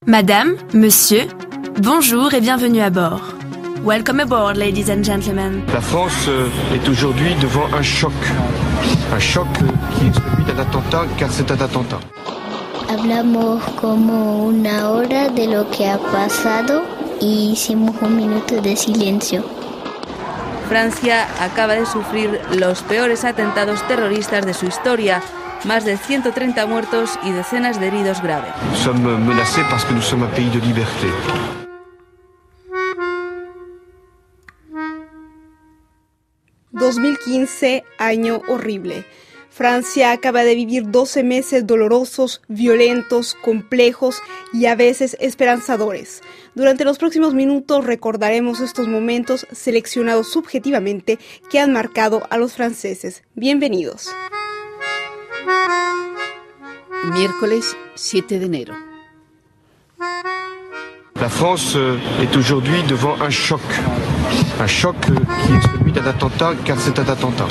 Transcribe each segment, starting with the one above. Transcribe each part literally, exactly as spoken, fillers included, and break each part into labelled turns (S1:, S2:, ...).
S1: Madame, Monsieur, bonjour et bienvenue à bord. Welcome aboard, ladies and gentlemen.
S2: La France est aujourd'hui devant un choc. Un choc qui est celui d'un attentat, car c'est un attentat.
S3: Hablamos como una hora de lo que ha pasado y hicimos un minuto de silencio.
S4: Francia acaba de sufrir los peores atentados terroristas de su historia. Más de ciento treinta muertos y decenas de heridos graves.
S2: Nous sommes menacés parce que nous sommes un pays de liberté.
S5: dos mil quince, año horrible. Francia acaba de vivir doce meses dolorosos, violentos, complejos y a veces esperanzadores. Durante los próximos minutos recordaremos estos momentos seleccionados subjetivamente que han marcado a los franceses. Bienvenidos.
S6: Miércoles siete de enero.
S2: La France est aujourd'hui devant un choc. Un choc qui est celui d'un attentat, car c'est un attentat.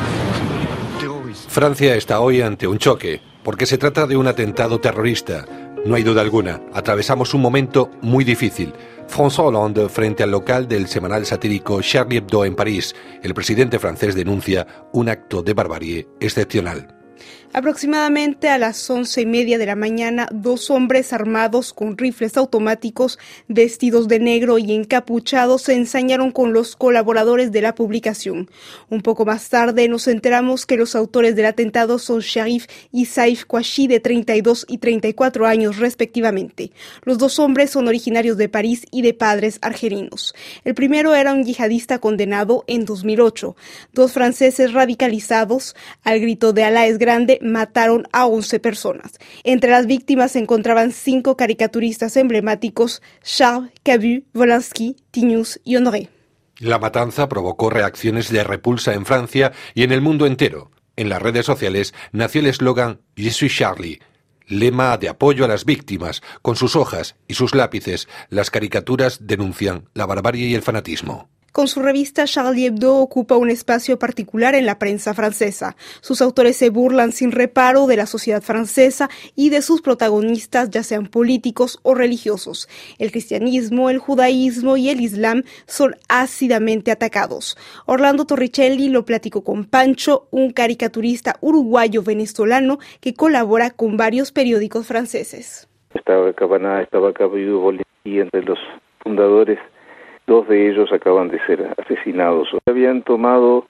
S7: Francia está hoy ante un choque, porque se trata de un atentado terrorista. No hay duda alguna, atravesamos un momento muy difícil. François Hollande frente al local del semanal satírico Charlie Hebdo en París. El presidente francés denuncia un acto de barbarie excepcional.
S5: Aproximadamente a las once y media de la mañana, dos hombres armados con rifles automáticos, vestidos de negro y encapuchados, se ensañaron con los colaboradores de la publicación. Un poco más tarde nos enteramos que los autores del atentado son Cherif y Saif Kouachi, de treinta y dos y treinta y cuatro años respectivamente. Los dos hombres son originarios de París y de padres argelinos. El primero era un yihadista condenado en dos mil ocho. Dos franceses radicalizados, al grito de Alá es grande, mataron a once personas. Entre las víctimas se encontraban cinco caricaturistas emblemáticos: Charles, Cabu, Volinsky, Tignous y Honoré.
S7: La matanza provocó reacciones de repulsa en Francia y en el mundo entero. En las redes sociales nació el eslogan Je suis Charlie, lema de apoyo a las víctimas. Con sus hojas y sus lápices, las caricaturas denuncian la barbarie y el fanatismo.
S5: Con su revista, Charlie Hebdo ocupa un espacio particular en la prensa francesa. Sus autores se burlan sin reparo de la sociedad francesa y de sus protagonistas, ya sean políticos o religiosos. El cristianismo, el judaísmo y el islam son ácidamente atacados. Orlando Torricelli lo platicó con Pancho, un caricaturista uruguayo-venezolano que colabora con varios periódicos franceses.
S8: Estaba Cabaná, estaba Cabu, Volinsky, entre los fundadores. Dos de ellos acaban de ser asesinados. Habían tomado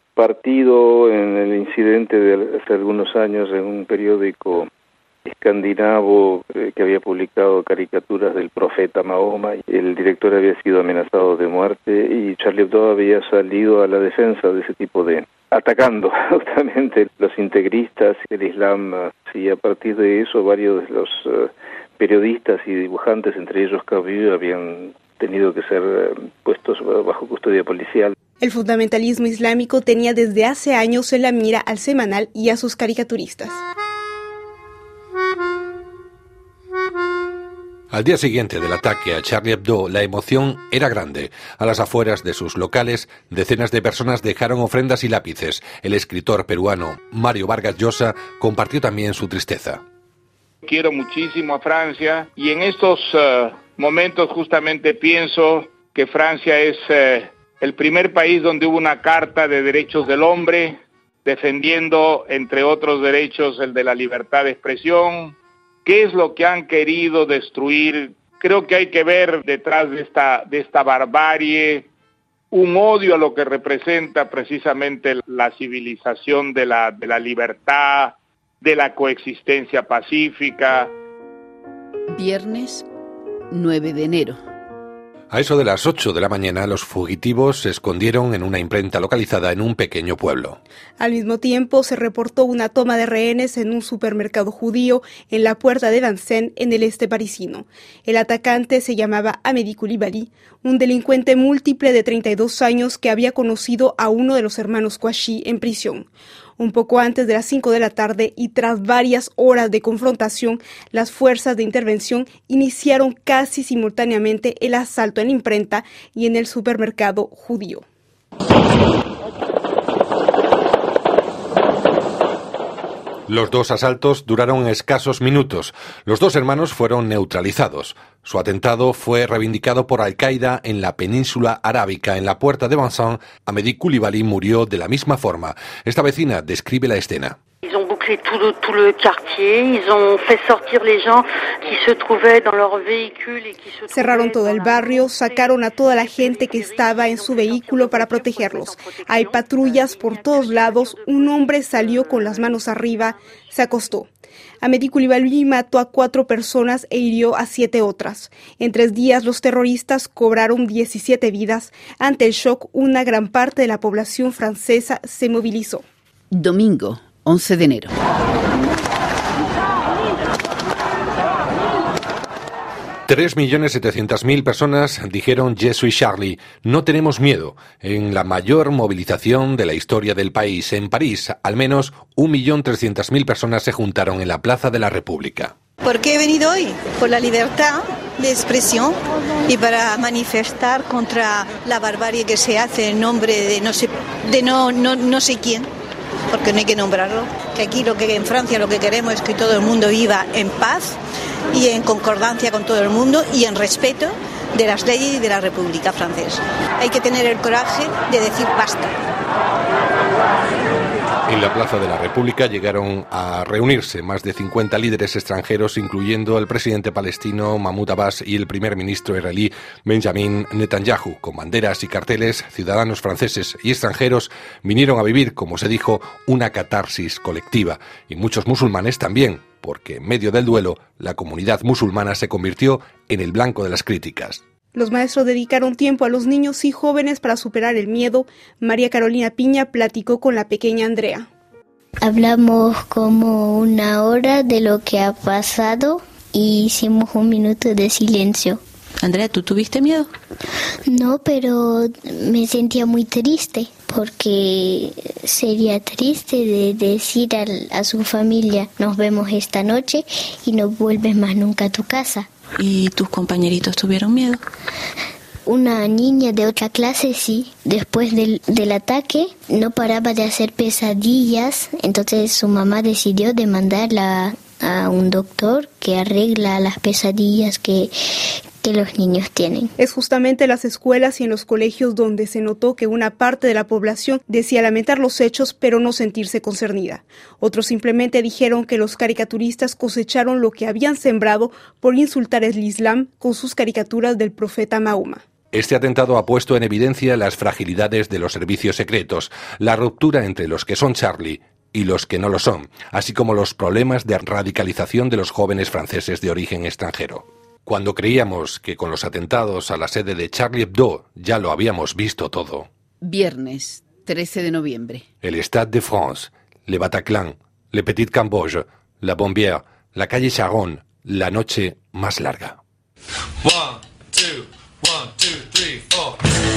S8: partido en el incidente de hace algunos años en un periódico escandinavo eh, que había publicado caricaturas del profeta Mahoma. El director había sido amenazado de muerte y Charlie Hebdo había salido a la defensa de ese tipo de... atacando justamente los integristas del Islam. Y a partir de eso varios de los uh, periodistas y dibujantes, entre ellos Cabu, habían tenido que ser puestos bajo custodia policial.
S5: El fundamentalismo islámico tenía desde hace años en la mira al semanal y a sus caricaturistas.
S7: Al día siguiente del ataque a Charlie Hebdo, la emoción era grande. A las afueras de sus locales, decenas de personas dejaron ofrendas y lápices. El escritor peruano Mario Vargas Llosa compartió también su tristeza.
S9: Quiero muchísimo a Francia y en estos uh, momentos justamente pienso que Francia es uh, el primer país donde hubo una Carta de Derechos del Hombre, defendiendo, entre otros derechos, el de la libertad de expresión. ¿Qué es lo que han querido destruir? Creo que hay que ver detrás de esta, de esta barbarie un odio a lo que representa precisamente la civilización de la, de la libertad, de la coexistencia pacífica.
S6: Viernes nueve de enero.
S7: A eso de las ocho de la mañana, los fugitivos se escondieron en una imprenta localizada en un pequeño pueblo.
S5: Al mismo tiempo, se reportó una toma de rehenes en un supermercado judío en la puerta de Vincennes, en el este parisino. El atacante se llamaba Amédi Coulibaly, un delincuente múltiple de treinta y dos años que había conocido a uno de los hermanos Kouachi en prisión. Un poco antes de las cinco de la tarde y tras varias horas de confrontación, las fuerzas de intervención iniciaron casi simultáneamente el asalto en la imprenta y en el supermercado judío.
S7: Los dos asaltos duraron escasos minutos. Los dos hermanos fueron neutralizados. Su atentado fue reivindicado por Al-Qaeda en la península arábica, en la puerta de Vincennes. Amédée Coulibaly murió de la misma forma. Esta vecina describe la escena.
S10: Ils ont bouclé tout le, tout le quartier, ils ont fait sortir les gens qui se trouvaient dans leur véhicule et qui se
S5: Cerraron todo el barrio, sacaron a toda la gente que estaba en su vehículo para protegerlos. Hay patrullas por todos lados, un hombre salió con las manos arriba, se acostó. Amédée Coulibaly mató a cuatro personas e hirió a siete otras. En tres días los terroristas cobraron diecisiete vidas. Ante el shock, una gran parte de la población francesa se movilizó.
S6: Domingo, once de enero.
S7: Tres millones setecientas mil personas dijeron «Je suis Charlie». No tenemos miedo. En la mayor movilización de la historia del país, en París, al menos un millón trescientas mil personas se juntaron en la Plaza de la República.
S11: ¿Por qué he venido hoy? Por la libertad de expresión y para manifestar contra la barbarie que se hace en nombre de no sé, de no, no, no sé quién. Porque no hay que nombrarlo, que aquí lo que en Francia lo que queremos es que todo el mundo viva en paz y en concordancia con todo el mundo y en respeto de las leyes y de la República Francesa. Hay que tener el coraje de decir basta.
S7: En la Plaza de la República llegaron a reunirse más de cincuenta líderes extranjeros, incluyendo el presidente palestino Mahmoud Abbas y el primer ministro israelí Benjamin Netanyahu. Con banderas y carteles, ciudadanos franceses y extranjeros vinieron a vivir, como se dijo, una catarsis colectiva. Y muchos musulmanes también, porque en medio del duelo, la comunidad musulmana se convirtió en el blanco de las críticas.
S5: Los maestros dedicaron tiempo a los niños y jóvenes para superar el miedo. María Carolina Piña platicó con la pequeña Andrea.
S3: Hablamos como una hora de lo que ha pasado y hicimos un minuto de silencio.
S12: Andrea, ¿tú tuviste miedo?
S3: No, pero me sentía muy triste porque sería triste de decir a, a su familia nos vemos esta noche y no vuelves más nunca a tu casa.
S12: ¿Y tus compañeritos tuvieron miedo?
S3: Una niña de otra clase sí, después del, del ataque no paraba de hacer pesadillas, entonces su mamá decidió demandarla a un doctor que arregla las pesadillas que, que los niños tienen.
S5: Es justamente en las escuelas y en los colegios donde se notó que una parte de la población decía lamentar los hechos pero no sentirse concernida. Otros simplemente dijeron que los caricaturistas cosecharon lo que habían sembrado por insultar el Islam con sus caricaturas del profeta Mahoma.
S7: Este atentado ha puesto en evidencia las fragilidades de los servicios secretos, la ruptura entre los que son Charlie y los que no lo son, así como los problemas de radicalización de los jóvenes franceses de origen extranjero. Cuando creíamos que con los atentados a la sede de Charlie Hebdo ya lo habíamos visto todo.
S6: Viernes, trece de noviembre.
S7: El Stade de France, Le Bataclan, Le Petit Cambodge, La Bombière, la calle Charonne, la noche más larga. One, two, one, two, three, four.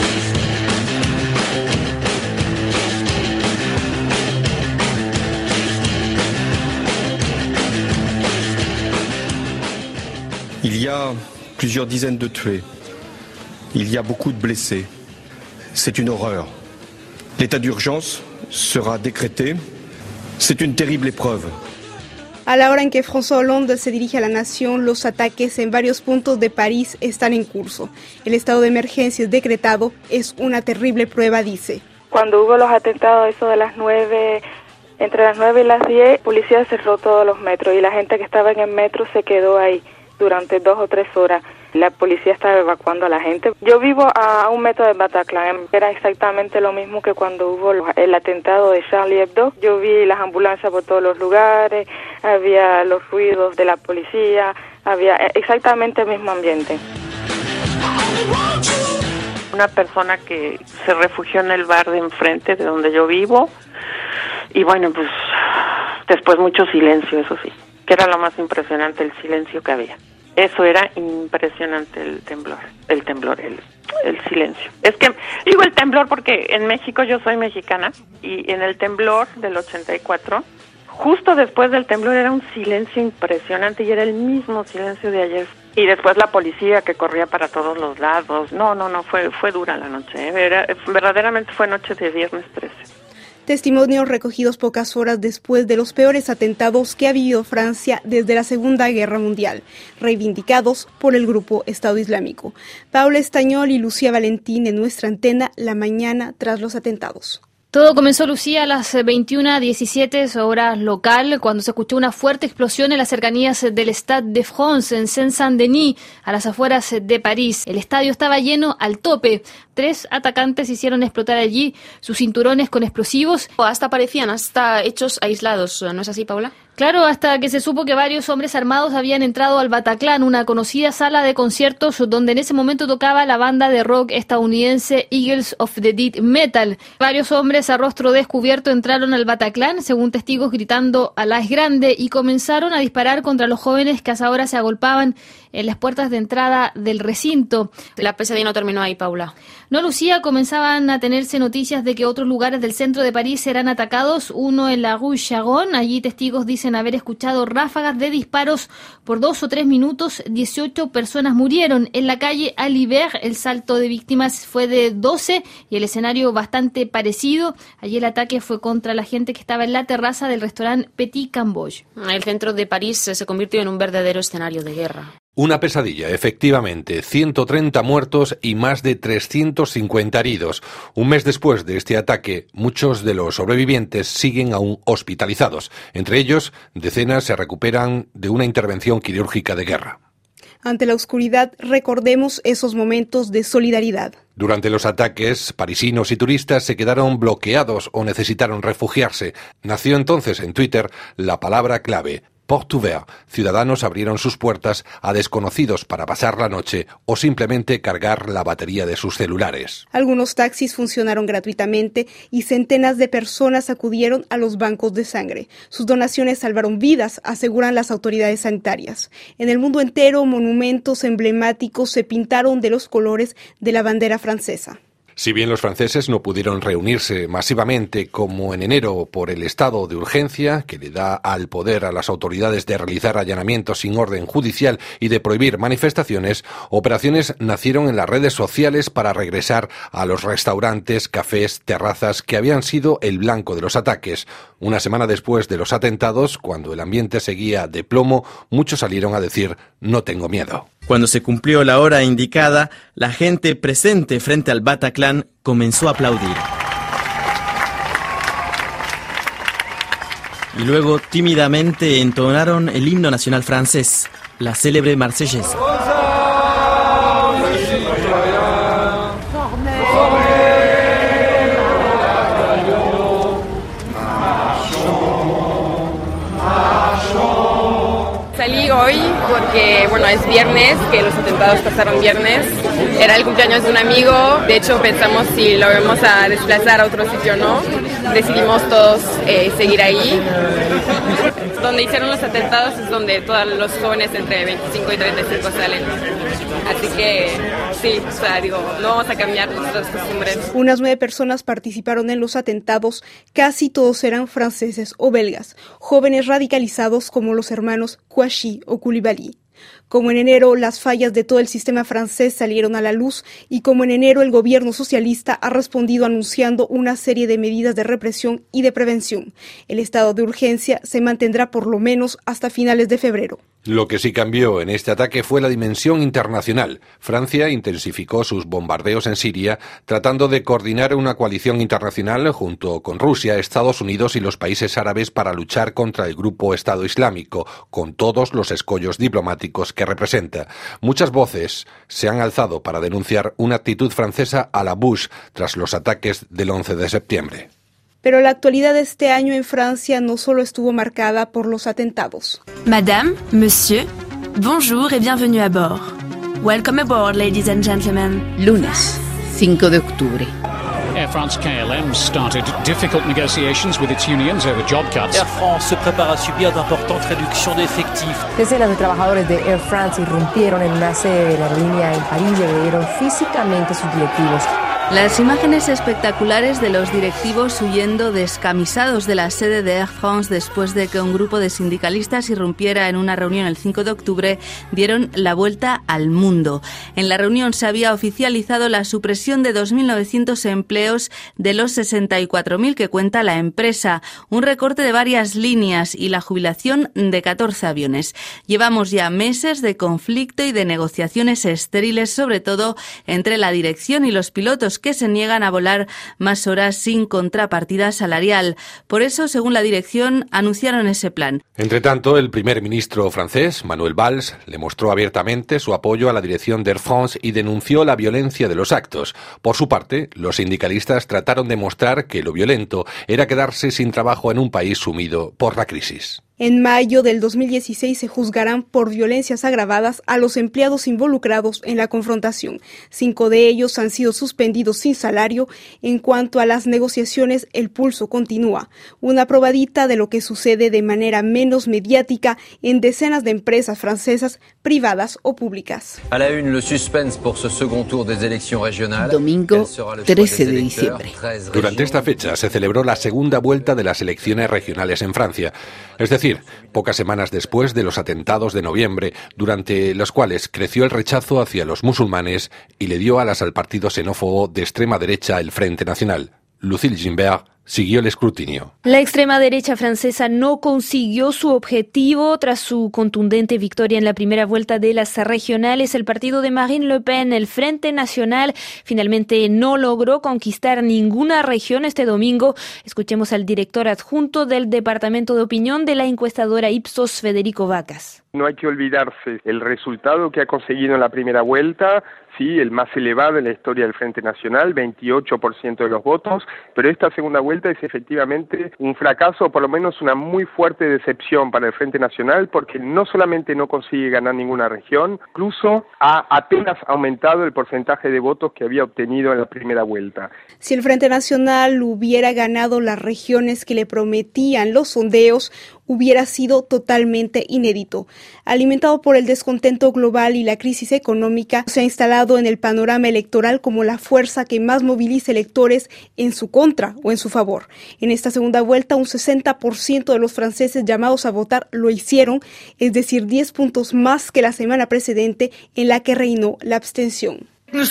S2: Il y a plusieurs dizaines de tués. Il y a beaucoup de blessés. C'est une horreur. L'état d'urgence sera décrété. C'est une terrible épreuve.
S5: A la hora en que François Hollande se dirige a la nación, los ataques en varios puntos de París están en curso. El estado de emergencia es decretado, es una terrible prueba, dice.
S13: Cuando hubo los atentados, eso de las nueve, entre las nueve y las diez, la policía cerró todos los metros y la gente que estaba en el metro se quedó ahí durante dos o tres horas. La policía estaba evacuando a la gente. Yo vivo a un metro de Bataclan. Era exactamente lo mismo que cuando hubo el atentado de Charlie Hebdo. Yo vi las ambulancias por todos los lugares, había los ruidos de la policía, había exactamente el mismo ambiente.
S14: Una persona que se refugió en el bar de enfrente de donde yo vivo y bueno, pues después mucho silencio, eso sí, que era lo más impresionante, el silencio que había. Eso era impresionante, el temblor, el temblor, el, el silencio. Es que digo el temblor porque en México yo soy mexicana y en el temblor del ochenta y cuatro, justo después del temblor era un silencio impresionante y era el mismo silencio de ayer. Y después la policía que corría para todos los lados. No, no, no, fue fue dura la noche, ¿eh? Era, verdaderamente fue noche de viernes trece.
S5: Testimonios recogidos pocas horas después de los peores atentados que ha vivido Francia desde la Segunda Guerra Mundial, reivindicados por el grupo Estado Islámico. Paula Estañol y Lucía Valentín en nuestra antena la mañana tras los atentados.
S15: Todo comenzó, Lucía, a las veintiuna diecisiete horas local, cuando se escuchó una fuerte explosión en las cercanías del Stade de France, en Seine-Saint-Denis, a las afueras de París. El estadio estaba lleno al tope. Tres atacantes hicieron explotar allí sus cinturones con explosivos.
S16: Hasta parecían, hasta hechos aislados, ¿no es así, Paula?
S15: Claro, hasta que se supo que varios hombres armados habían entrado al Bataclan, una conocida sala de conciertos donde en ese momento tocaba la banda de rock estadounidense Eagles of the Dead Metal. Varios hombres a rostro descubierto entraron al Bataclan, según testigos, gritando "Alá es grande", y comenzaron a disparar contra los jóvenes que hasta ahora se agolpaban en las puertas de entrada del recinto.
S16: La pesadilla no terminó ahí, Paula.
S15: No, Lucía, comenzaban a tenerse noticias de que otros lugares del centro de París serán atacados, uno en la Rue Charonne. Allí testigos dicen haber escuchado ráfagas de disparos por dos o tres minutos. dieciocho personas murieron. En la calle Alibert el salto de víctimas fue de doce y el escenario bastante parecido. Allí el ataque fue contra la gente que estaba en la terraza del restaurante Petit Camboge.
S16: El centro de París se convirtió en un verdadero escenario de guerra.
S7: Una pesadilla, efectivamente. ciento treinta muertos y más de trescientos cincuenta heridos. Un mes después de este ataque, muchos de los sobrevivientes siguen aún hospitalizados. Entre ellos, decenas se recuperan de una intervención quirúrgica de guerra.
S5: Ante la oscuridad, recordemos esos momentos de solidaridad.
S7: Durante los ataques, parisinos y turistas se quedaron bloqueados o necesitaron refugiarse. Nació entonces en Twitter la palabra clave: Porte ouverte. Ciudadanos abrieron sus puertas a desconocidos para pasar la noche o simplemente cargar la batería de sus celulares.
S5: Algunos taxis funcionaron gratuitamente y centenas de personas acudieron a los bancos de sangre. Sus donaciones salvaron vidas, aseguran las autoridades sanitarias. En el mundo entero, monumentos emblemáticos se pintaron de los colores de la bandera francesa.
S7: Si bien los franceses no pudieron reunirse masivamente como en enero por el estado de urgencia, que le da al poder a las autoridades de realizar allanamientos sin orden judicial y de prohibir manifestaciones, operaciones nacieron en las redes sociales para regresar a los restaurantes, cafés, terrazas que habían sido el blanco de los ataques. Una semana después de los atentados, cuando el ambiente seguía de plomo, muchos salieron a decir "no tengo miedo".
S17: Cuando se cumplió la hora indicada, la gente presente frente al Bataclan comenzó a aplaudir. Y luego tímidamente entonaron el himno nacional francés, la célebre Marseillaise.
S18: Salí hoy porque, bueno, es viernes, que los atentados pasaron viernes. Era el cumpleaños de un amigo. De hecho, pensamos si lo vamos a desplazar a otro sitio o no. Decidimos todos eh, seguir ahí. Donde hicieron los atentados es donde todos los jóvenes entre veinticinco y treinta y cinco salen. Así que sí, o sea, digo, no vamos a cambiar nuestras costumbres.
S5: Unas nueve personas participaron en los atentados, casi todos eran franceses o belgas, jóvenes radicalizados como los hermanos Kouachi o Koulibaly. Como en enero, las fallas de todo el sistema francés salieron a la luz y como en enero el gobierno socialista ha respondido anunciando una serie de medidas de represión y de prevención. El estado de urgencia se mantendrá por lo menos hasta finales de febrero.
S7: Lo que sí cambió en este ataque fue la dimensión internacional. Francia intensificó sus bombardeos en Siria, tratando de coordinar una coalición internacional junto con Rusia, Estados Unidos y los países árabes para luchar contra el grupo Estado Islámico, con todos los escollos diplomáticos que representa. Muchas voces se han alzado para denunciar una actitud francesa a la Bush tras los ataques del once de septiembre.
S5: Pero la actualidad de este año en Francia no solo estuvo marcada por los atentados.
S1: Madame, Monsieur, bonjour et bienvenue à bord. Welcome aboard, ladies and gentlemen.
S6: Lunes, cinco de octubre.
S19: Air France K L M started difficult negotiations with its unions over job cuts.
S20: Air France se prepara a subir d'importantes réductions d'effectifs.
S21: Decenas de trabajadores de Air France irrumpieron en una sede de la aerolínea en París y agredieron físicamente a sus directivos.
S4: Las imágenes espectaculares de los directivos huyendo descamisados de la sede de Air France después de que un grupo de sindicalistas irrumpiera en una reunión el cinco de octubre dieron la vuelta al mundo. En la reunión se había oficializado la supresión de dos mil novecientos empleos de los sesenta y cuatro mil que cuenta la empresa, un recorte de varias líneas y la jubilación de catorce aviones. Llevamos ya meses de conflicto y de negociaciones estériles, sobre todo entre la dirección y los pilotos, que se niegan a volar más horas sin contrapartida salarial. Por eso, según la dirección, anunciaron ese plan.
S7: Entre tanto, el primer ministro francés, Manuel Valls, le mostró abiertamente su apoyo a la dirección de Air France y denunció la violencia de los actos. Por su parte, los sindicalistas trataron de mostrar que lo violento era quedarse sin trabajo en un país sumido por la crisis.
S5: En mayo del dos mil dieciséis se juzgarán por violencias agravadas a los empleados involucrados en la confrontación. Cinco de ellos han sido suspendidos sin salario. En cuanto a las negociaciones, el pulso continúa. Una probadita de lo que sucede de manera menos mediática en decenas de empresas francesas, privadas o públicas.
S22: A la une, le suspense por ce second tour des élections régionales.
S6: Domingo trece de diciembre.
S7: Durante esta fecha se celebró la segunda vuelta de las elecciones regionales en Francia. Es decir, pocas semanas después de los atentados de noviembre, durante los cuales creció el rechazo hacia los musulmanes y le dio alas al partido xenófobo de extrema derecha, el Frente Nacional. Lucille Gimbert siguió el escrutinio.
S23: La extrema derecha francesa no consiguió su objetivo tras su contundente victoria en la primera vuelta de las regionales. El partido de Marine Le Pen, el Frente Nacional, finalmente no logró conquistar ninguna región este domingo. Escuchemos al director adjunto del Departamento de Opinión de la encuestadora Ipsos, Federico Vacas.
S24: No hay que olvidarse el resultado que ha conseguido en la primera vuelta, sí, el más elevado en la historia del Frente Nacional, veintiocho por ciento de los votos, pero esta segunda vuelta es efectivamente un fracaso, o por lo menos una muy fuerte decepción para el Frente Nacional, porque no solamente no consigue ganar ninguna región, incluso ha apenas aumentado el porcentaje de votos que había obtenido en la primera vuelta.
S5: Si el Frente Nacional hubiera ganado las regiones que le prometían los sondeos, hubiera sido totalmente inédito. Alimentado por el descontento global y la crisis económica, se ha instalado en el panorama electoral como la fuerza que más moviliza electores en su contra o en su favor. En esta segunda vuelta, un sesenta por ciento de los franceses llamados a votar lo hicieron, es decir, diez puntos más que la semana precedente en la que reinó la abstención.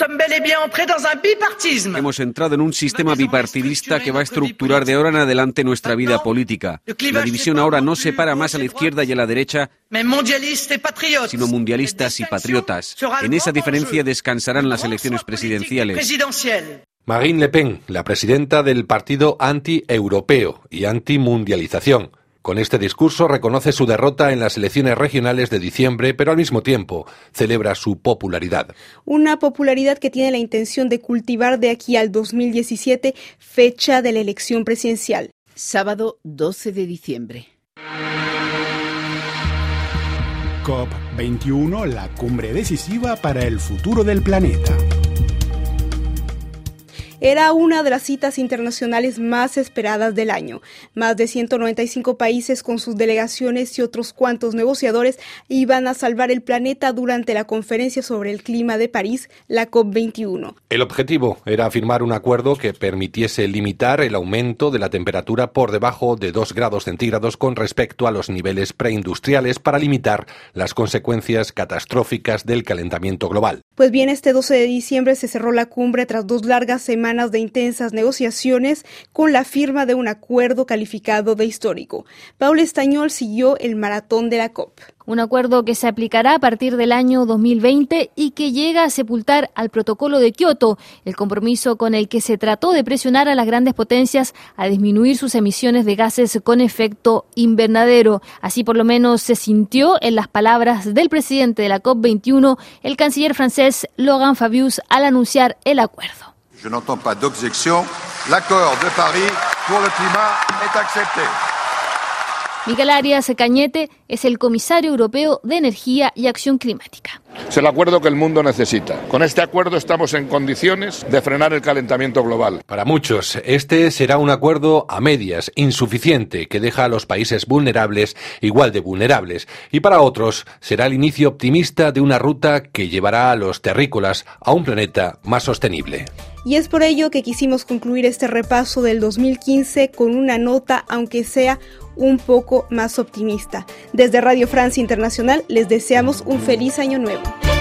S25: Hemos entrado en un sistema bipartidista que va a estructurar de ahora en adelante nuestra vida política. La división ahora no separa más a la izquierda y a la derecha, sino mundialistas y patriotas. En esa diferencia descansarán las elecciones presidenciales.
S7: Marine Le Pen, la presidenta del partido anti-europeo y anti-mundialización. Con este discurso reconoce su derrota en las elecciones regionales de diciembre, pero al mismo tiempo celebra su popularidad.
S5: Una popularidad que tiene la intención de cultivar de aquí al dos mil diecisiete, fecha de la elección presidencial.
S6: Sábado doce de diciembre.
S26: COP veintiuno, la cumbre decisiva para el futuro del planeta.
S5: Era una de las citas internacionales más esperadas del año. Más de ciento noventa y cinco países con sus delegaciones y otros cuantos negociadores iban a salvar el planeta durante la conferencia sobre el clima de París, la COP veintiuno.
S7: El objetivo era firmar un acuerdo que permitiese limitar el aumento de la temperatura por debajo de dos grados centígrados con respecto a los niveles preindustriales para limitar las consecuencias catastróficas del calentamiento global.
S5: Pues bien, este doce de diciembre se cerró la cumbre tras dos largas semanas de intensas negociaciones con la firma de un acuerdo calificado de histórico. Paula Estañol siguió el maratón de la COP.
S23: Un acuerdo que se aplicará a partir del año dos mil veinte y que llega a sepultar al Protocolo de Kioto, el compromiso con el que se trató de presionar a las grandes potencias a disminuir sus emisiones de gases con efecto invernadero. Así por lo menos se sintió en las palabras del presidente de la COP veintiuno, el canciller francés Laurent Fabius, al anunciar el acuerdo.
S27: Je n'entends pas d'objection. L'accord de Paris pour le climat est accepté.
S23: Miguel Arias Cañete es el comisario europeo de Energía y Acción Climática.
S2: Es el acuerdo que el mundo necesita. Con este acuerdo estamos en condiciones de frenar el calentamiento global.
S7: Para muchos, este será un acuerdo a medias, insuficiente, que deja a los países vulnerables igual de vulnerables. Y para otros, será el inicio optimista de una ruta que llevará a los terrícolas a un planeta más sostenible.
S5: Y es por ello que quisimos concluir este repaso del dos mil quince con una nota, aunque sea un poco más optimista. Desde Radio Francia Internacional les deseamos un feliz año nuevo.